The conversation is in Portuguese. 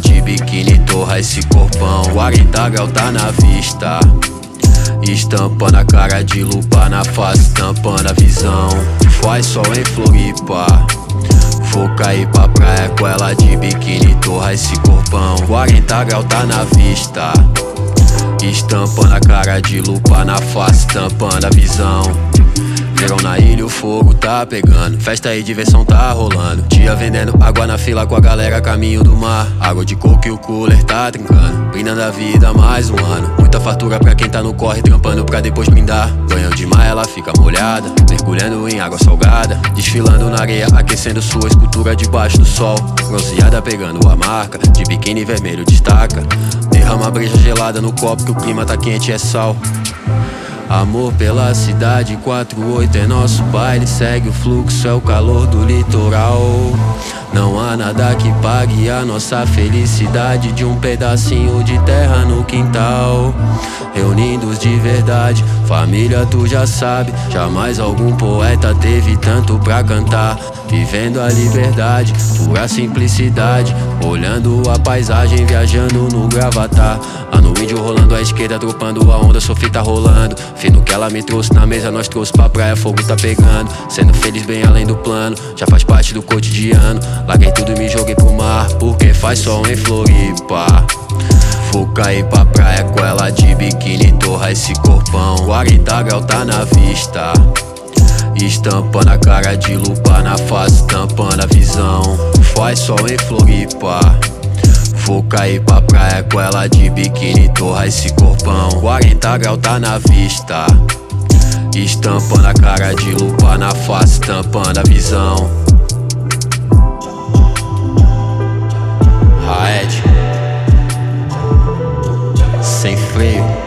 de biquíni torra esse corpão. 40 graus tá na vista, estampando a cara de lupa na face, tampando a visão. Faz sol em Floripa, vou cair pra praia com ela de biquíni torra esse corpão. 40 graus tá na vista, estampando a cara de lupa na face, tampando a visão. Verão na ilha, o fogo tá pegando, festa e diversão tá rolando. Tia vendendo água na fila com a galera caminho do mar. Água de coco e o cooler tá trincando, brindando a vida mais um ano. Muita fartura pra quem tá no corre, trampando pra depois brindar. Banho de mar ela fica molhada, mergulhando em água salgada, desfilando na areia, aquecendo sua escultura debaixo do sol. Bronzeada pegando a marca, de biquíni vermelho destaca. Derrama breja gelada no copo que o clima tá quente, é sal. Amor pela cidade, 48 é nosso baile. Segue o fluxo, é o calor do litoral. Não há nada que pague a nossa felicidade, de um pedacinho de terra no quintal. Reunidos de verdade, família tu já sabe. Jamais algum poeta teve tanto pra cantar. Vivendo a liberdade, pura simplicidade, olhando a paisagem, viajando no Gravatar. A no índio rolando à esquerda, dropando a onda, Sophie tá rolando. Fino que ela me trouxe na mesa, nós trouxe pra praia, fogo tá pegando. Sendo feliz bem além do plano, já faz parte do cotidiano. Larguei tudo e me joguei pro mar, porque faz sol em Floripa. Vou cair pra praia com ela de biquíni torra esse corpão. 40 graus tá na vista, estampando a cara de lupa na face, tampando a visão. Faz sol em Floripa, vou cair pra praia com ela de biquíni torra esse corpão. 40 graus tá na vista, estampando a cara de lupa na face, tampando a visão. Raed, sem freio.